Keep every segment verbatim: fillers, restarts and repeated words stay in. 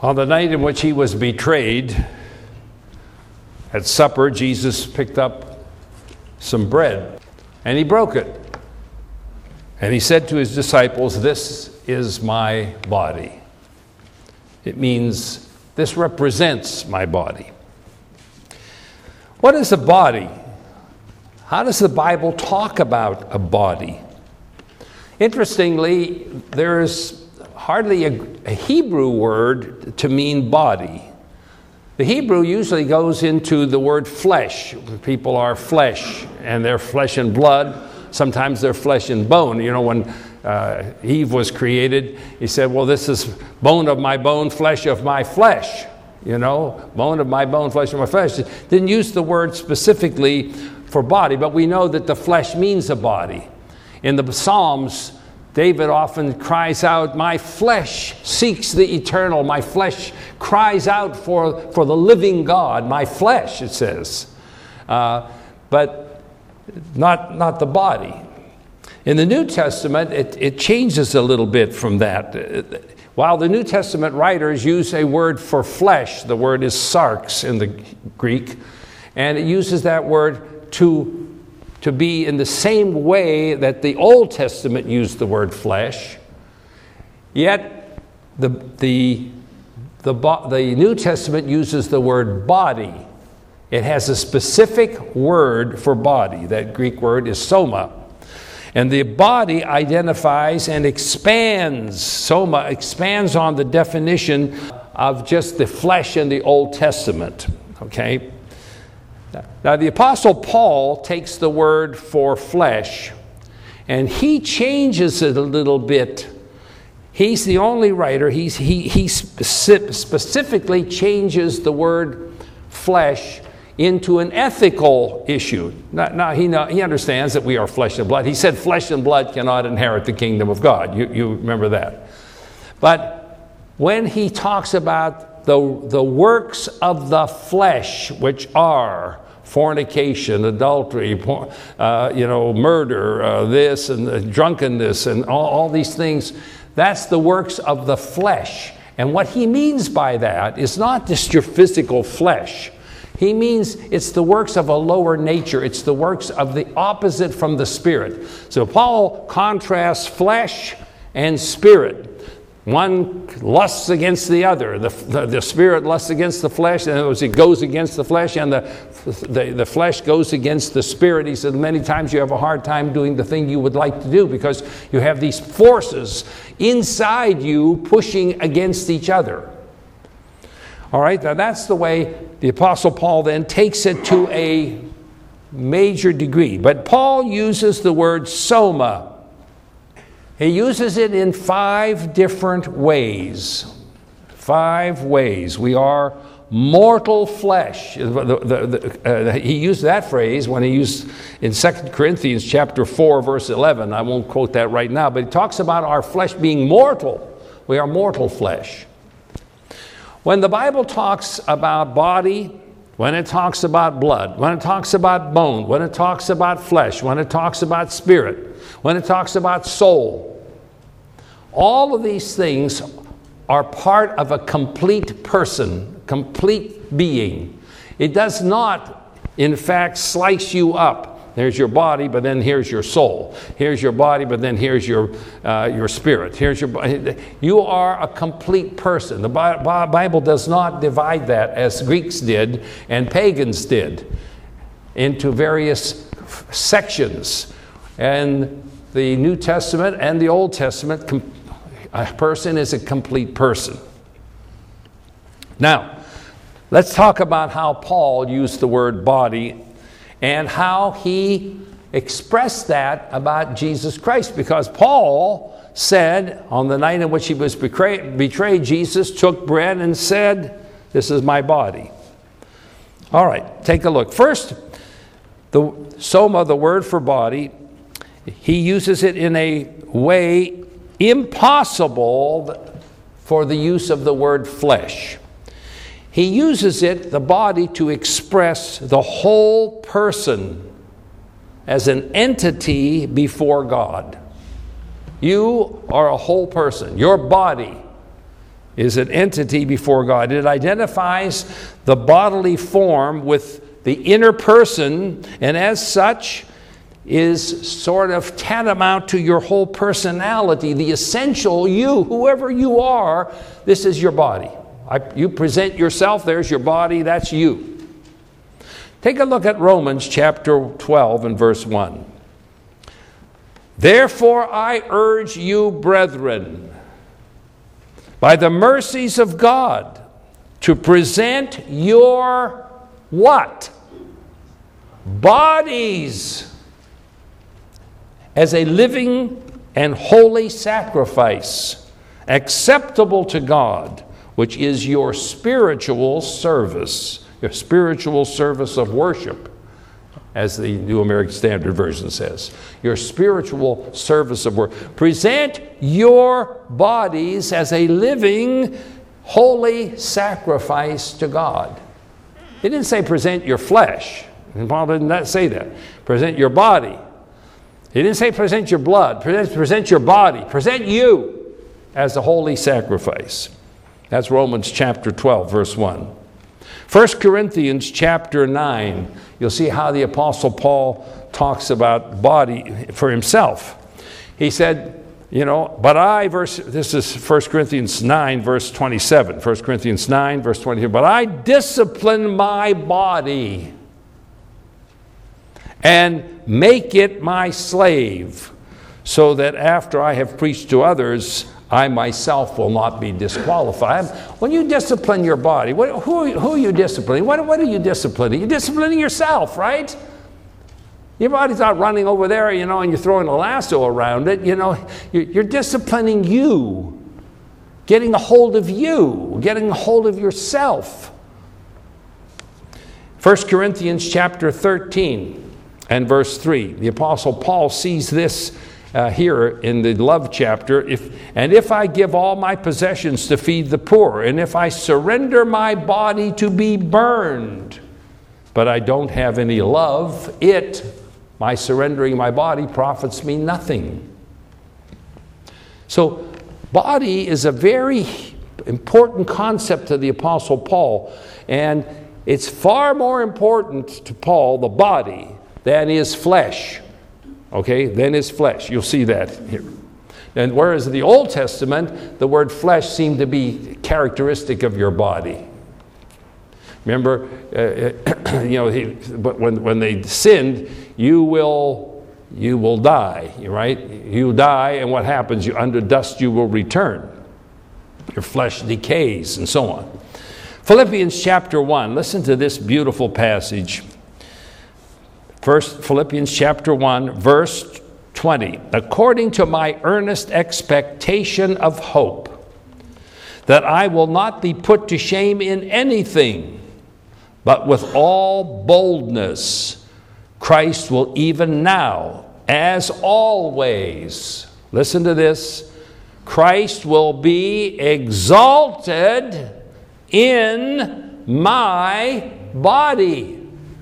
On the night in which he was betrayed, at supper, Jesus picked up some bread and he broke it. And he said to his disciples, "This is my body." It means this represents my body. What is a body? How does the Bible talk about a body? Interestingly, there's hardly a, a Hebrew word to mean body. The Hebrew usually goes into the word flesh. People are flesh, and they're flesh and blood. Sometimes they're flesh and bone. You know, when uh, Eve was created, he said, well, this is bone of my bone, flesh of my flesh. You know, bone of my bone, flesh of my flesh. Didn't use the word specifically for body, but we know that the flesh means a body. In the Psalms, David often cries out, "My flesh seeks the eternal. My flesh cries out for, for the living God." My flesh, it says. Uh, but not, not the body. In the New Testament, it, it changes a little bit from that. While the New Testament writers use a word for flesh, the word is sarx in the Greek, and it uses that word to to be in the same way that the Old Testament used the word flesh, yet the, the, the, the New Testament uses the word body. It has a specific word for body. That Greek word is soma. And the body identifies and expands, soma expands on the definition of just the flesh in the Old Testament, okay? Now, the Apostle Paul takes the word for flesh and he changes it a little bit. He's the only writer. He's, he he specifically changes the word flesh into an ethical issue. Now, now he, know, he understands that we are flesh and blood. He said flesh and blood cannot inherit the kingdom of God. You, you remember that. But when he talks about the, the works of the flesh, which are fornication, adultery, uh, you know, murder, uh, this and uh, drunkenness, and all, all these things, that's the works of the flesh. And what he means by that is not just your physical flesh. He means it's the works of a lower nature. It's the works of the opposite from the spirit. So Paul contrasts flesh and spirit. One lusts against the other. The, the, the spirit lusts against the flesh, and it goes against the flesh, and the, the, the flesh goes against the spirit. He said many times you have a hard time doing the thing you would like to do because you have these forces inside you pushing against each other. All right, now that's the way the Apostle Paul then takes it to a major degree. But Paul uses the word soma. He uses it in five different ways. Five ways. We are mortal flesh. The, the, the, uh, he used that phrase when he used in Second Corinthians chapter four, verse eleven. I won't quote that right now, but he talks about our flesh being mortal. We are mortal flesh. When the Bible talks about body, when it talks about blood, when it talks about bone, when it talks about flesh, when it talks about spirit, when it talks about soul, all of these things are part of a complete person, complete being. It does not, in fact, slice you up. There's your body, but then here's your soul. Here's your body, but then here's your uh, your spirit. Here's your body. You are a complete person. The Bible does not divide that as Greeks did and pagans did into various sections. And the New Testament and the Old Testament, a person is a complete person. Now, let's talk about how Paul used the word body and how he expressed that about Jesus Christ. Because Paul said, on the night in which he was betrayed, betrayed, Jesus took bread and said, "This is my body." All right, take a look. First, the soma, the word for body, he uses it in a way impossible for the use of the word flesh. He uses it, the body, to express the whole person as an entity before God. You are a whole person. Your body is an entity before God. It identifies the bodily form with the inner person, and as such is sort of tantamount to your whole personality, the essential you, whoever you are. This is your body. I, you present yourself, there's your body, that's you. Take a look at Romans chapter twelve and verse one. Therefore I urge you, brethren, by the mercies of God, to present your what? Bodies as a living and holy sacrifice, acceptable to God, which is your spiritual service, your spiritual service of worship, as the New American Standard Version says. Your spiritual service of worship. Present your bodies as a living, holy sacrifice to God. He didn't say present your flesh. And Paul did not say that. Present your body. He didn't say present your blood. Present, present your body. Present you as a holy sacrifice. That's Romans chapter twelve, verse one. First Corinthians chapter nine, you'll see how the Apostle Paul talks about body for himself. He said, you know, but I, verse, this is First Corinthians nine, verse twenty-seven. First Corinthians nine, verse twenty-seven. But I discipline my body and make it my slave, so that after I have preached to others, I myself will not be disqualified. When you discipline your body, what, who, are you, who are you disciplining? What, what are you disciplining? You're disciplining yourself, right? Your body's not running over there, you know, and you're throwing a lasso around it. You know, you're, you're disciplining you, getting a hold of you, getting a hold of yourself. First Corinthians chapter thirteen and verse three. The Apostle Paul sees this Uh, here in the love chapter. If, and if I give all my possessions to feed the poor, and if I surrender my body to be burned, but I don't have any love, it, my surrendering my body, profits me nothing. So body is a very important concept to the Apostle Paul, and it's far more important to Paul, the body, than his flesh. Okay, then his flesh. You'll see that here. And whereas in the Old Testament, the word flesh seemed to be characteristic of your body. Remember, uh, you know, he, but when when they sinned, you will you will die, right? You die, and what happens? You under dust you will return. Your flesh decays, and so on. Philippians chapter one. Listen to this beautiful passage. First, Philippians chapter one, verse twenty. According to my earnest expectation of hope, that I will not be put to shame in anything, but with all boldness, Christ will even now, as always, listen to this, Christ will be exalted in my body,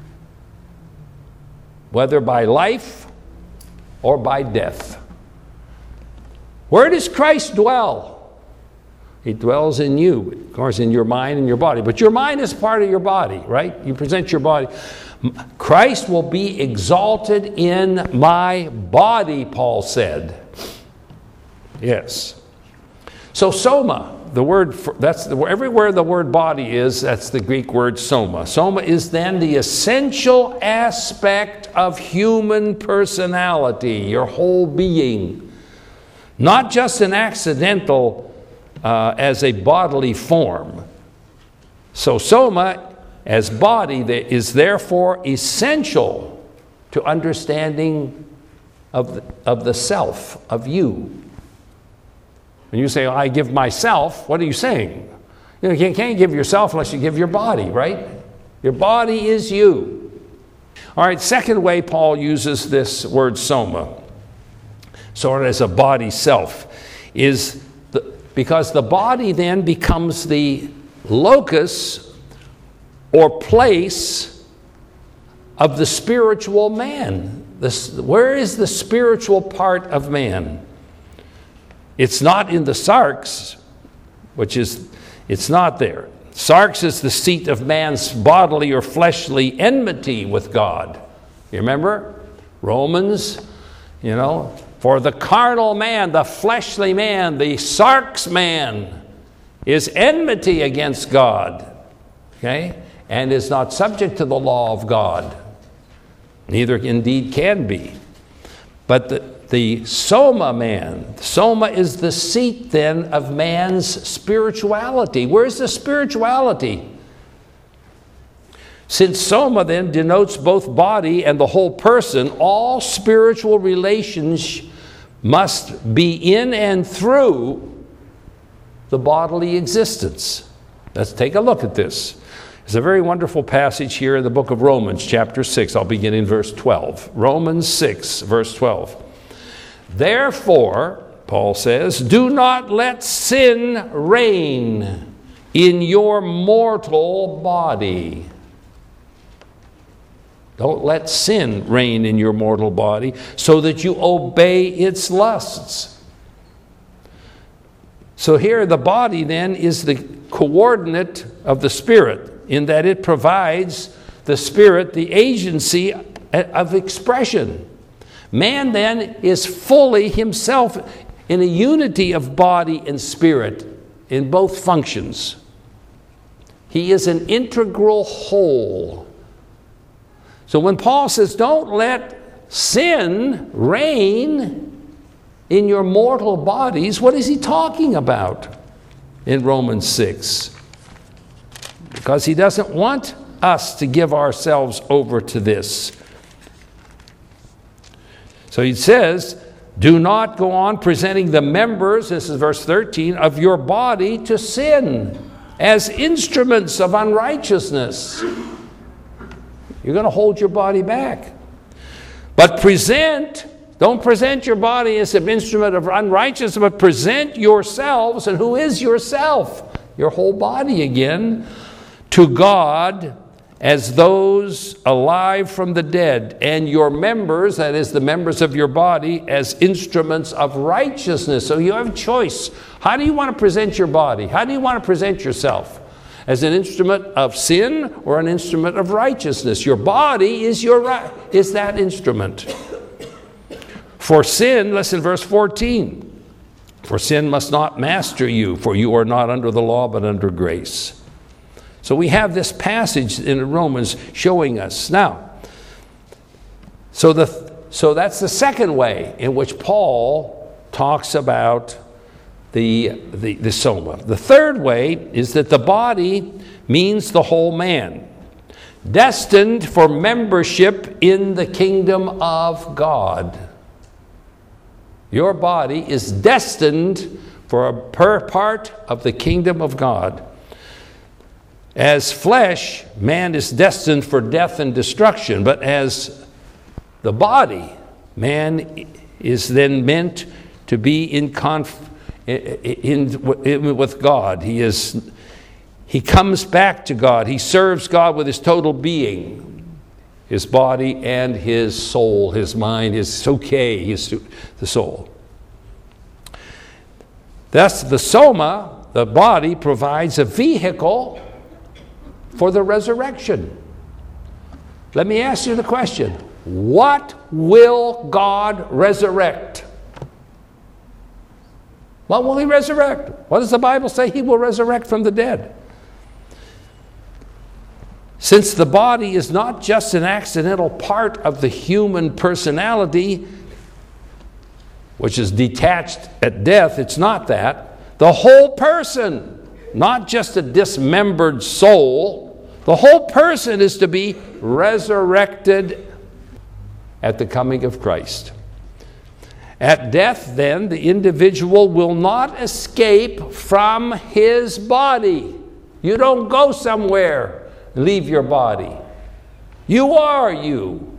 whether by life or by death. Where does Christ dwell? He dwells in you, of course, in your mind and your body. But your mind is part of your body, right? You present your body. Christ will be exalted in my body, Paul said. Yes. So soma, the word, for, that's the, everywhere the word body is, that's the Greek word soma. Soma is then the essential aspect of human personality, your whole being. Not just an accidental uh, as a bodily form. So soma as body is therefore essential to understanding of the, of the self, of you. When you say, oh, I give myself, what are you saying? You know, you can't give yourself unless you give your body, right? Your body is you. All right, second way Paul uses this word soma, sort of as a body self, is the, because the body then becomes the locus or place of the spiritual man. This, where is the spiritual part of man? It's not in the sarx, which is, it's not there. Sarx is the seat of man's bodily or fleshly enmity with God. You remember? Romans, you know, for the carnal man, the fleshly man, the sarx man is enmity against God, okay, and is not subject to the law of God. Neither indeed can be. But the, the soma man, soma is the seat then of man's spirituality. Where's the spirituality? Since soma then denotes both body and the whole person, all spiritual relations must be in and through the bodily existence. Let's take a look at this. There's a very wonderful passage here in the book of Romans, chapter six. I'll begin in verse twelve. Romans six, verse twelve. Therefore, Paul says, do not let sin reign in your mortal body. Don't let sin reign in your mortal body so that you obey its lusts. So here the body then is the coordinate of the spirit, in that it provides the spirit the agency of expression. Man then is fully himself in a unity of body and spirit in both functions. He is an integral whole. So when Paul says, don't let sin reign in your mortal bodies, what is he talking about in Romans six? Because he doesn't want us to give ourselves over to this. So he says, do not go on presenting the members, this is verse thirteen, of your body to sin as instruments of unrighteousness. You're going to hold your body back. But present, don't present your body as an instrument of unrighteousness, but present yourselves, and who is yourself? Your whole body again, to God as those alive from the dead, and your members, that is the members of your body, as instruments of righteousness. So you have a choice. How do you want to present your body? How do you want to present yourself? As an instrument of sin or an instrument of righteousness? Your body is, your, is that instrument. For sin, listen, verse fourteen. For sin must not master you, for you are not under the law but under grace. So we have this passage in Romans showing us. Now, so, the, so that's the second way in which Paul talks about the, the, the soma. The third way is that the body means the whole man, destined for membership in the kingdom of God. Your body is destined for a per part of the kingdom of God. As flesh, man is destined for death and destruction, but as the body, man is then meant to be in conf in, in with God. He is he comes back to God. He serves God with his total being, his body and his soul, his mind, his soke, his the soul. Thus, the soma, the body, provides a vehicle for the resurrection. Let me ask you the question: what will God resurrect? What will he resurrect? What does the Bible say? He will resurrect from the dead. Since the body is not just an accidental part of the human personality, which is detached at death, it's not that. The whole person, not just a dismembered soul, the whole person is to be resurrected at the coming of Christ. At death, then, the individual will not escape from his body. You don't go somewhere and leave your body. You are you.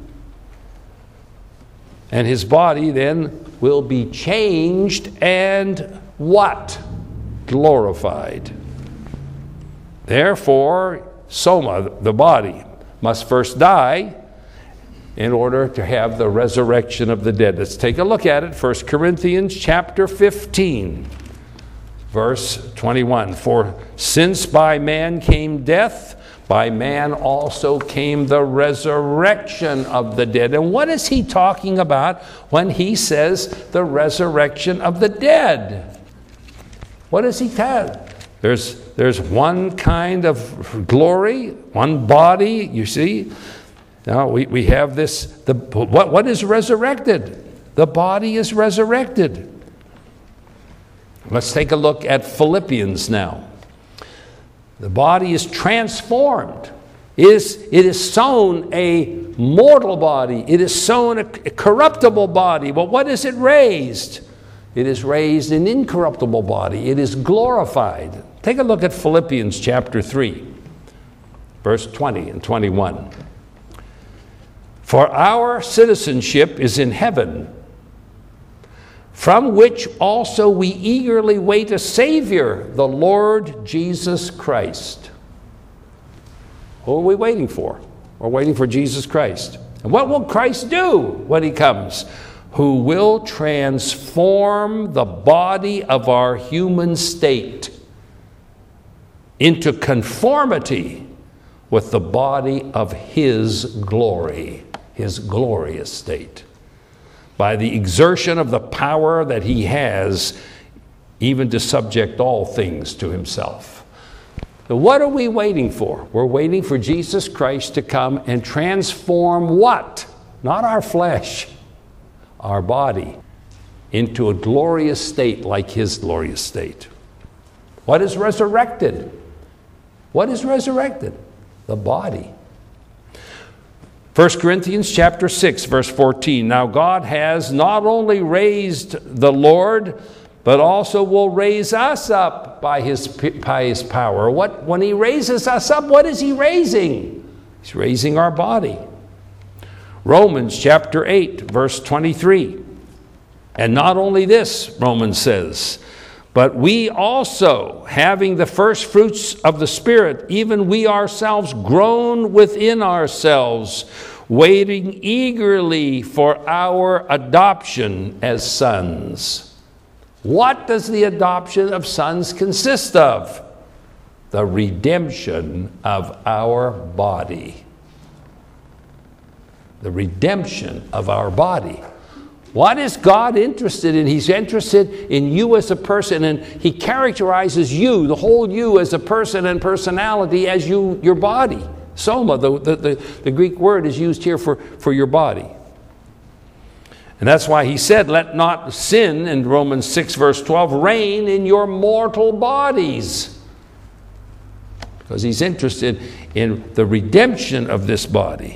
And his body then will be changed and what? Glorified. Therefore, soma, the body, must first die in order to have the resurrection of the dead. Let's take a look at it. First Corinthians chapter fifteen. verse twenty-one. For since by man came death, by man also came the resurrection of the dead. And what is he talking about when he says the resurrection of the dead? What does he tell? There's, there's one kind of glory, one body, you see. Now we, we have this, the, what, what is resurrected? The body is resurrected. Let's take a look at Philippians now. The body is transformed. It is, it is sown a mortal body. It is sown a, a corruptible body. But what is it raised? It is raised an incorruptible body. It is glorified. Take a look at Philippians chapter three, verse twenty and twenty-one. For our citizenship is in heaven, from which also we eagerly wait a Savior, the Lord Jesus Christ. Who are we waiting for? We're waiting for Jesus Christ. And what will Christ do when he comes? Who will transform the body of our human state into conformity with the body of his glory, his glorious state, by the exertion of the power that he has even to subject all things to himself. So what are we waiting for? We're waiting for Jesus Christ to come and transform what? Not our flesh, our body, into a glorious state like his glorious state. What is resurrected? What is resurrected? The body. First Corinthians chapter six, verse fourteen. Now God has not only raised the Lord, but also will raise us up by his, by his power. What, when he raises us up, what is he raising? He's raising our body. Romans chapter eight, verse twenty-three. And not only this, Romans says, but we also, having the first fruits of the Spirit, even we ourselves groan within ourselves, waiting eagerly for our adoption as sons. What does the adoption of sons consist of? The redemption of our body. The redemption of our body. What is God interested in? He's interested in you as a person, and he characterizes you, the whole you, as a person and personality as you, your body. Soma, the, the, the, the Greek word is used here for, for your body. And that's why he said, let not sin, in Romans six, verse twelve, reign in your mortal bodies. Because he's interested in the redemption of this body.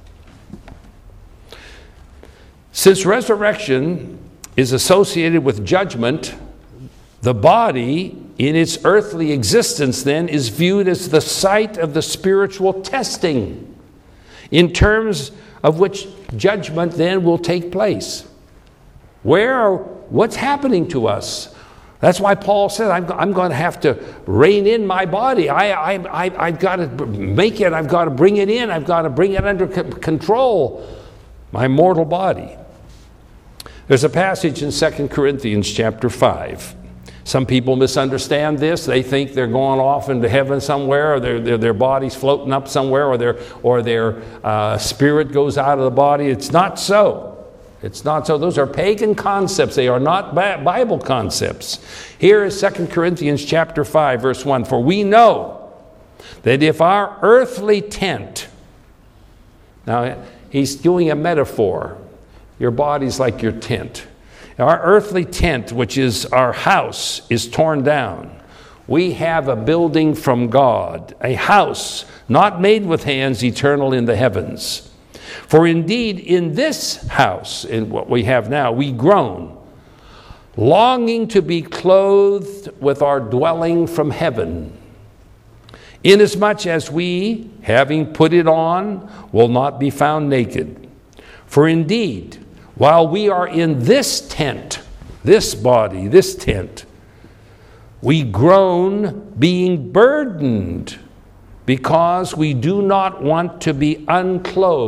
Since resurrection is associated with judgment, the body in its earthly existence then is viewed as the site of the spiritual testing, in terms of which judgment then will take place. Where are, what's happening to us? That's why Paul said, I'm, I'm going to have to rein in my body. I, I, I, I've got to make it, I've got to bring it in, I've got to bring it under c- control, my mortal body. There's a passage in Second Corinthians chapter five. Some people misunderstand this. They think they're going off into heaven somewhere, or their, their, their body's floating up somewhere, or their, or their uh, spirit goes out of the body. It's not so. It's not so. Those are pagan concepts. They are not Bible concepts. Here is Second Corinthians chapter five, verse one. For we know that if our earthly tent, now he's doing a metaphor. Your body's like your tent. Our earthly tent, which is our house, is torn down. We have a building from God, a house not made with hands, eternal in the heavens. For indeed, in this house, in what we have now, we groan, longing to be clothed with our dwelling from heaven, inasmuch as we, having put it on, will not be found naked. For indeed, while we are in this tent, this body, this tent, we groan, being burdened, because we do not want to be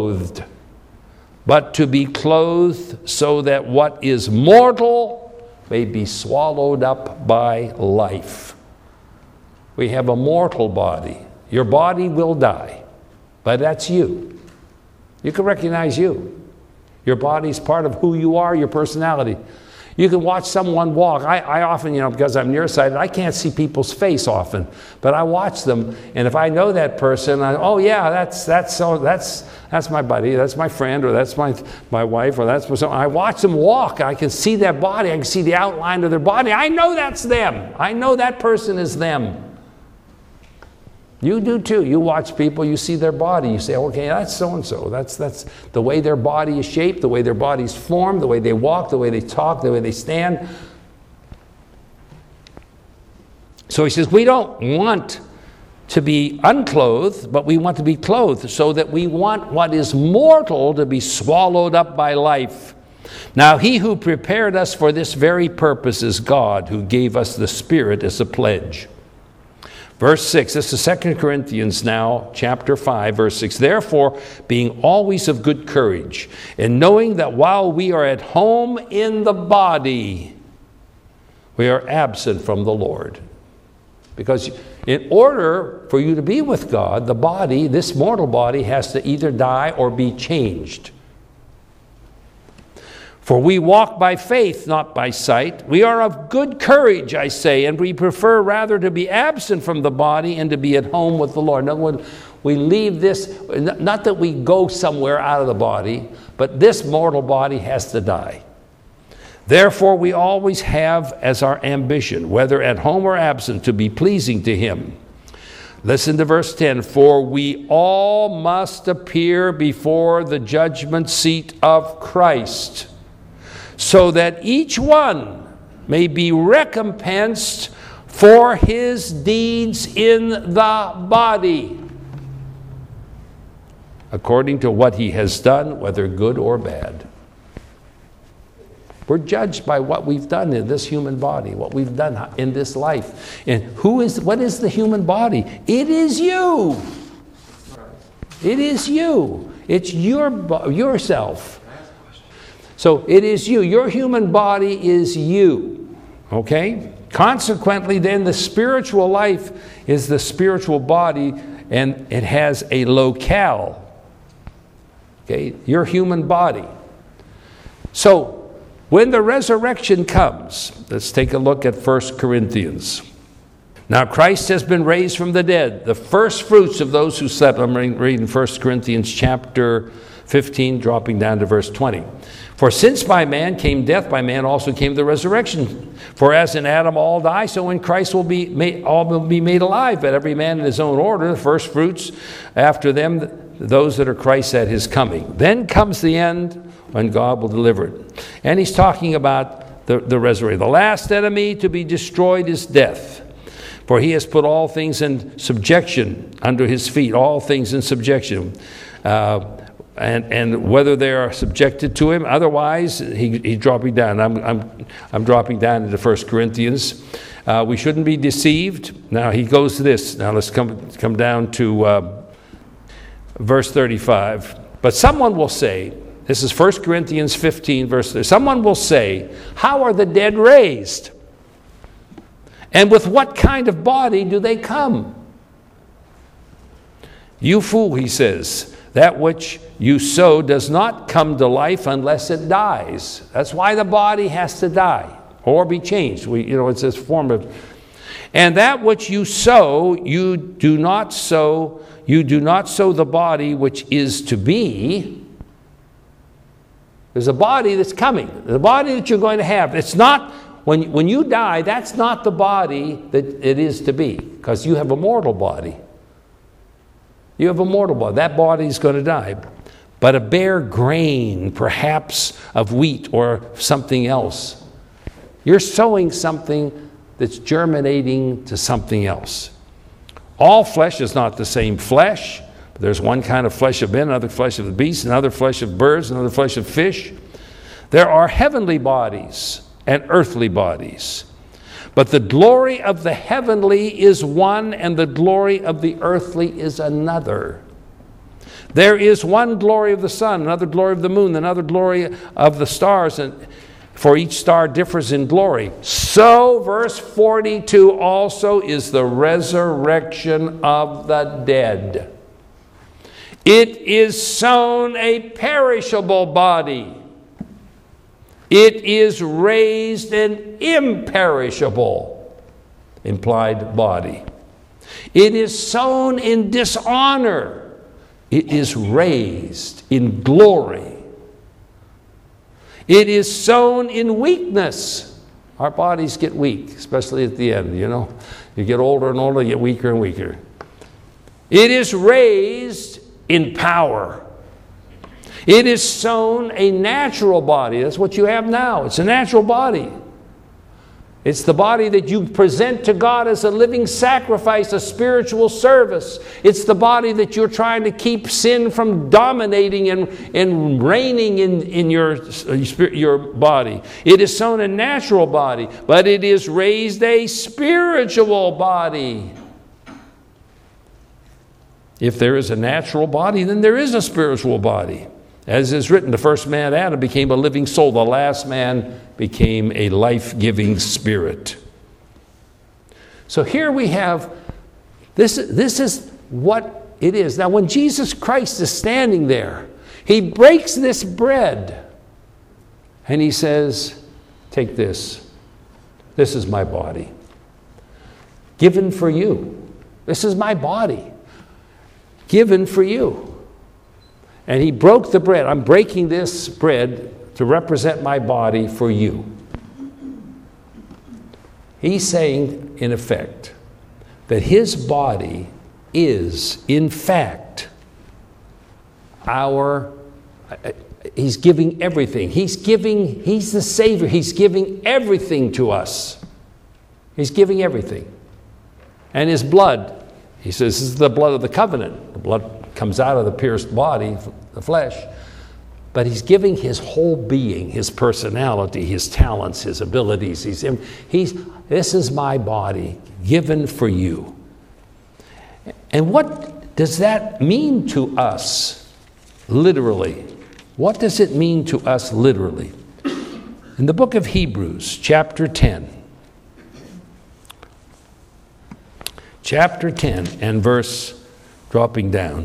unclothed, but to be clothed, so that what is mortal may be swallowed up by life. We have a mortal body. Your body will die, but that's you. You can recognize you. Your body's part of who you are, your personality. You can watch someone walk. I, I often, you know, because I'm nearsighted, I can't see people's face often, but I watch them, and if I know that person, I, oh yeah, that's that's so that's that's my buddy, that's my friend, or that's my my wife, or that's my son. I watch them walk. I can see their body. I can see the outline of their body. I know that's them. I know that person is them. You do too. You watch people, you see their body, you say, okay, that's so-and-so. That's, that's the way their body is shaped, the way their body is formed, the way they walk, the way they talk, the way they stand. So he says, we don't want to be unclothed, but we want to be clothed, so that we want what is mortal to be swallowed up by life. Now he who prepared us for this very purpose is God, who gave us the Spirit as a pledge. Verse six, this is Second Corinthians now, chapter five, verse six. Therefore, being always of good courage, and knowing that while we are at home in the body, we are absent from the Lord. Because in order for you to be with God, the body, this mortal body, has to either die or be changed. For we walk by faith, not by sight. We are of good courage, I say, and we prefer rather to be absent from the body and to be at home with the Lord. In other words, we leave this, not that we go somewhere out of the body, but this mortal body has to die. Therefore, we always have as our ambition, whether at home or absent, to be pleasing to Him. Listen to verse ten. For we all must appear before the judgment seat of Christ, so that each one may be recompensed for his deeds in the body, according to what he has done, whether good or bad. We're judged by what we've done in this human body, what we've done in this life. And who is, what is the human body? It is you. It is you. It's your yourself. So it is you. Your human body is you. Okay? Consequently, then, the spiritual life is the spiritual body, and it has a locale. Okay? Your human body. So, when the resurrection comes, let's take a look at First Corinthians. Now, Christ has been raised from the dead, the first fruits of those who slept. I'm reading First Corinthians chapter fifteen, dropping down to verse twenty. For since by man came death, by man also came the resurrection. For as in Adam all die, so in Christ will be made, all will be made alive, but every man in his own order, the first fruits, after them those that are Christ at his coming. Then comes the end, when God will deliver it. And he's talking about the, the resurrection. The last enemy to be destroyed is death. For he has put all things in subjection under his feet, all things in subjection. Uh, and, and whether they are subjected to him, otherwise he, he's dropping down. I'm, I'm, I'm dropping down into First Corinthians. Uh, we shouldn't be deceived. Now he goes to this. Now let's come, come down to uh, verse thirty-five. But someone will say, this is First Corinthians fifteen, verse thirty. Someone will say, how are the dead raised? And with what kind of body do they come? You fool, he says, that which you sow does not come to life unless it dies. That's why the body has to die or be changed. We, you know, it's this form of. And that which you sow, you do not sow. You do not sow the body which is to be. There's a body that's coming, the body that you're going to have. It's not, when, when you die, that's not the body that it is to be, because you have a mortal body. You have a mortal body. That body is going to die. But a bare grain, perhaps, of wheat or something else. You're sowing something that's germinating to something else. All flesh is not the same flesh. There's one kind of flesh of men, another flesh of the beasts, another flesh of birds, another flesh of fish. There are heavenly bodies and earthly bodies. But the glory of the heavenly is one, and the glory of the earthly is another. There is one glory of the sun, another glory of the moon, another glory of the stars. And For each star differs in glory. So, verse forty-two, also is the resurrection of the dead. It is sown a perishable body. It is raised an imperishable, implied body. It is sown in dishonor. It is raised in glory. It is sown in weakness. Our bodies get weak, especially at the end, you know. You get older and older, you get weaker and weaker. It is raised in power. It is sown a natural body. That's what you have now. It's a natural body. It's the body that you present to God as a living sacrifice, a spiritual service. It's the body that you're trying to keep sin from dominating and, and reigning in, in your, your body. It is sown a natural body, but it is raised a spiritual body. If there is a natural body, then there is a spiritual body. As is written, the first man, Adam, became a living soul. The last man became a life-giving spirit. So here we have, this, this is what it is. Now, when Jesus Christ is standing there, he breaks this bread and he says, take this. This is my body, given for you. This is my body, given for you. And he broke the bread. I'm breaking this bread to represent my body for you. He's saying, in effect, that his body is, in fact, our, he's giving everything. He's giving, he's the Savior. He's giving everything to us. He's giving everything. And his blood, he says, this is the blood of the covenant. The blood comes out of the pierced body, the flesh, but he's giving his whole being, his personality, his talents, his abilities. He's, he's, this is my body given for you. And what does that mean to us literally? What does it mean to us literally? In the book of Hebrews, chapter ten, chapter ten and verse, dropping down,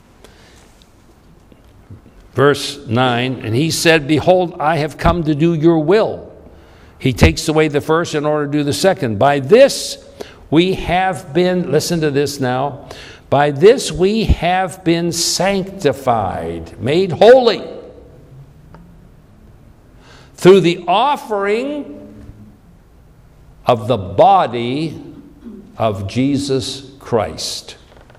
verse nine, and he said, behold, I have come to do your will. He takes away the first in order to do the second. By this we have been, listen to this now, by this we have been sanctified, made holy, through the offering of the body of Jesus Christ.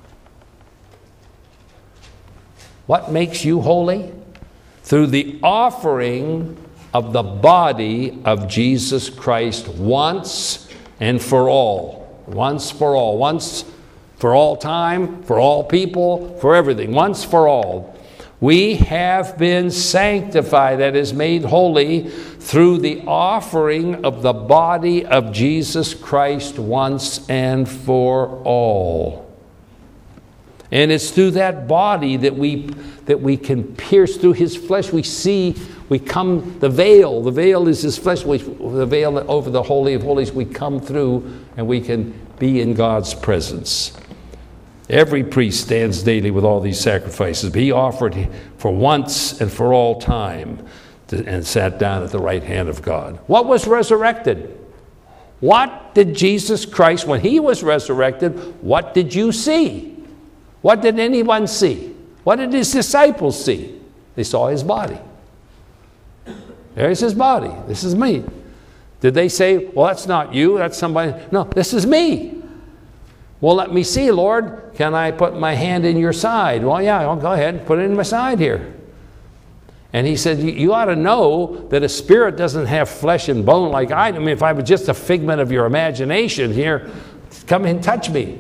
What makes you holy? Through the offering of the body of Jesus Christ once and for all. Once for all. Once for all time, for all people, for everything. Once for all. We have been sanctified, that is made holy, through the offering of the body of Jesus Christ once and for all. And it's through that body that we that we can pierce through his flesh. We see, we come, the veil, the veil is his flesh. We, the veil over the Holy of Holies, we come through and we can be in God's presence. Every priest stands daily with all these sacrifices, but he offered for once and for all time to, and sat down at the right hand of God. What was resurrected? What did Jesus Christ, when he was resurrected, what did you see? What did anyone see? What did his disciples see? They saw his body. There's his body. This is me. Did they say, well, that's not you, that's somebody? No, this is me. Well, let me see, Lord. Can I put my hand in your side? Well, yeah, I'll go ahead and put it in my side here. And he said, you ought to know that a spirit doesn't have flesh and bone like I do. I mean, if I was just a figment of your imagination here, come and touch me.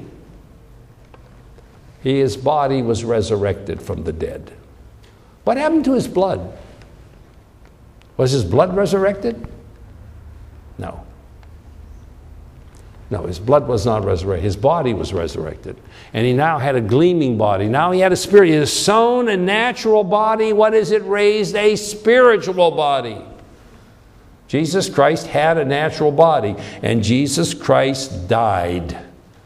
His body was resurrected from the dead. What happened to his blood? Was his blood resurrected? No. No, his blood was not resurrected. His body was resurrected. And he now had a gleaming body. Now he had a spirit. He has sown a natural body. What is it raised? A spiritual body. Jesus Christ had a natural body, and Jesus Christ died.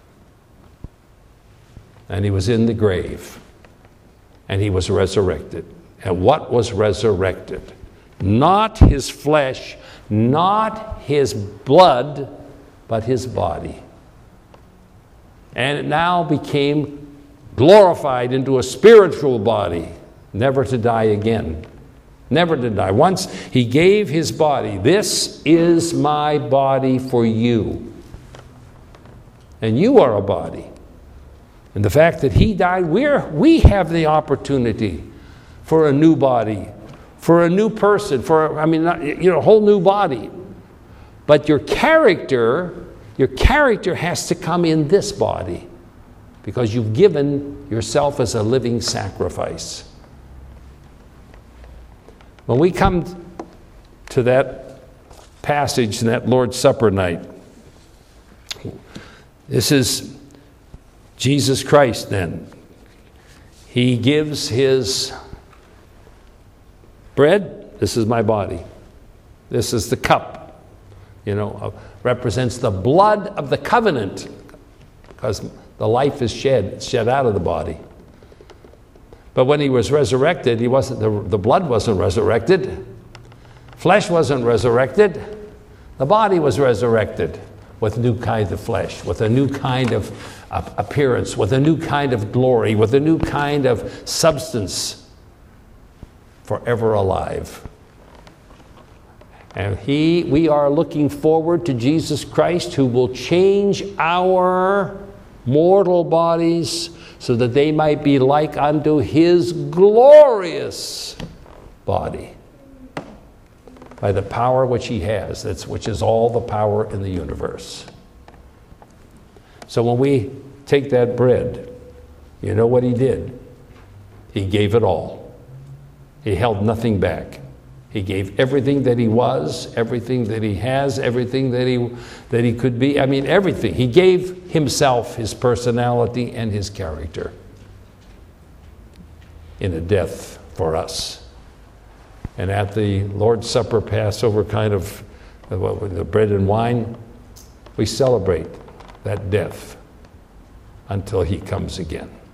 And he was in the grave, and he was resurrected. And what was resurrected? Not his flesh, not his blood, but his body. And it now became glorified into a spiritual body, never to die again. Never to die. Once he gave his body. This is my body for you. And you are a body. And the fact that he died, we're, we have the opportunity for a new body, for a new person, for, I mean, not, you know, a whole new body. But your character, your character has to come in this body because you've given yourself as a living sacrifice. When we come to that passage in that Lord's Supper night, this is Jesus Christ then. He gives his bread. This is my body. This is the cup, you know, represents the blood of the covenant because the life is shed, shed out of the body. But when he was resurrected, he wasn't, the, the blood wasn't resurrected. Flesh wasn't resurrected. The body was resurrected with a new kind of flesh, with a new kind of uh, appearance, with a new kind of glory, with a new kind of substance, forever alive. And he, we are looking forward to Jesus Christ, who will change our mortal bodies so that they might be like unto his glorious body by the power which he has, that's, which is all the power in the universe. So when we take that bread, you know what he did? He gave it all. He held nothing back. He gave everything that he was, everything that he has, everything that he, that he could be. I mean, everything. He gave himself, his personality, and his character in a death for us. And at the Lord's Supper, Passover kind of, the bread and wine, we celebrate that death until he comes again.